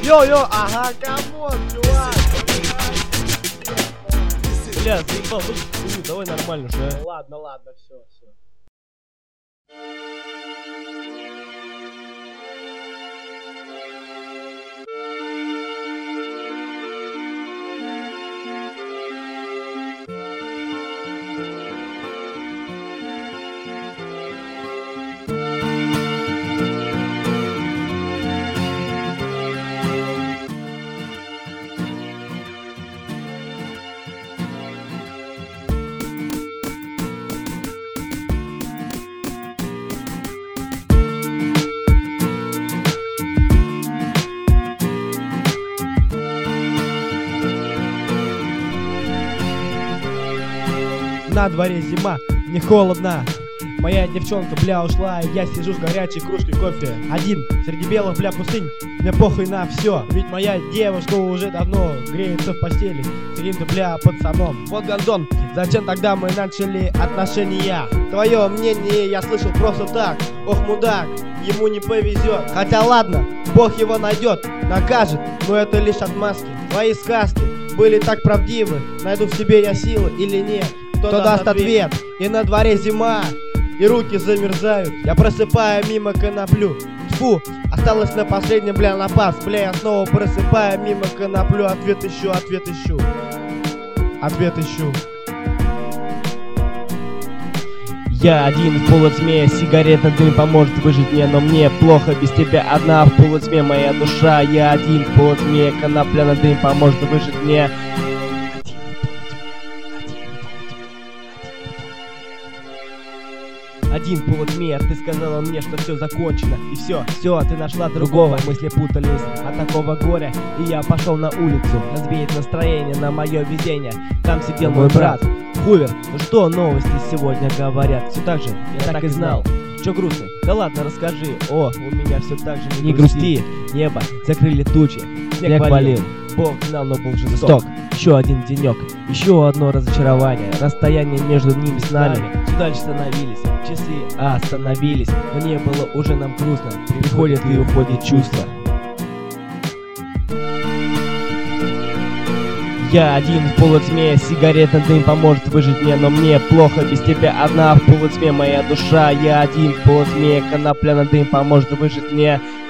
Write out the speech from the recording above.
Йо-йо, ага, камон, чувак. Бля, заебал, ну, давай нормально же. Ладно, все. На дворе зима, не холодно. Моя девчонка, бля, ушла, и я сижу с горячей кружкой кофе. Один, среди белых, бля, пустынь. Мне похуй на все, ведь моя девушка уже давно греется в постели с каким-то, бля, пацаном. Вот гондон, зачем тогда мы начали отношения? Твое мнение я слышал просто так. Ох, мудак, ему не повезет. Хотя ладно, Бог его найдет, накажет, но это лишь отмазки. Твои сказки были так правдивы. Найду в себе я силы или нет? Кто даст ответ? И на дворе зима, и руки замерзают. Я просыпаю мимо коноплю. Тьфу, осталось на последнем, бля, напас. Бля, я снова просыпаю мимо коноплю. Ответ ищу. Я один в полутьме, сигаретный дым поможет выжить мне, но мне плохо без тебя одна в полутьме моя душа. Я один в полутьме, конопляный дым поможет выжить мне. Один в полутьме, ты сказала мне, что все закончено. И все, ты нашла другого. Мысли путались от такого горя, и я пошел на улицу развеять настроение на мое везение. Там сидел мой брат Хувер. Ну что новости сегодня говорят? Все так же, я так и знал. Че грустный? Да ладно, расскажи. О, у меня все так же, не грусти. Небо закрыли тучи, снег валил. Бог знал, но был жесток. Еще один денек, еще одно разочарование. Расстояние между ними с нами все дальше становились. Часы остановились, но не было уже нам грустно. Приходит и уходит чувство. Я один в полутьме, сигаретный дым поможет выжить мне, но мне плохо без тебя одна в полутьме моя душа. Я один в полутьме, конопляный дым поможет выжить мне.